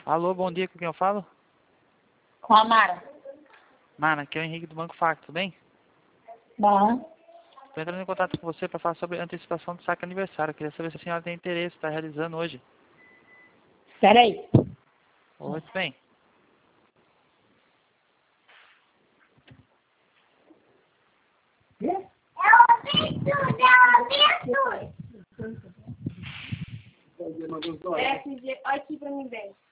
Alô, bom dia, com quem eu falo? Com a Mara. Mara, aqui é o Henrique do Banco Facto, tudo bem? Bom. Estou entrando em contato com você para falar sobre antecipação do saque aniversário. Queria saber se a senhora tem interesse, está realizando hoje. Espera aí. Oi, tudo bem? Olha aqui pra mim bem.